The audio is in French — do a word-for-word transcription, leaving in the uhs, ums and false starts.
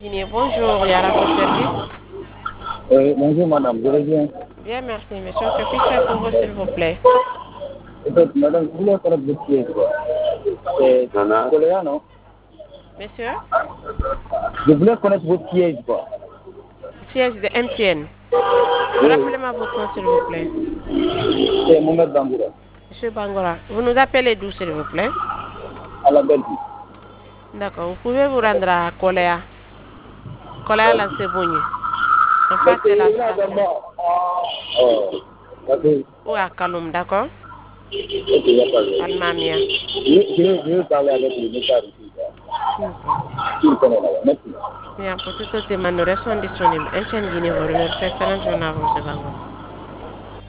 Guinée, bonjour, il y a la votre service. Euh, bonjour madame, vous allez bien? Bien, merci, monsieur. Que puis-je faire pour vous, s'il vous plaît? En fait, madame, je voulais connaître votre pièce, quoi. C'est Coléa, non? Monsieur? Je voulais connaître votre pièce, quoi. Siège de M T N. Oui, Rappelez-moi votre nom, s'il vous plaît. c'est Mohamed Bangoura, Monsieur Bangora, vous nous appelez d'où, s'il vous plaît? à la Belgique. D'accord, vous pouvez vous rendre à Coléa. Coléa Lancebougny. En Mais face de c'est la là station. d'abord. Oh, d'accord. Ou à Kaloum, d'accord? Ok, il n'y a pas de. Almamia. Je, je, vais- je vais parler avec le message ici, quoi. D'accord. Il connaît là-bas. Merci. Bien, pour toutes les demandes, nous restons disponibles. M T N Guinée vous remercie. Excellente journée à vous, monsieur Bangora.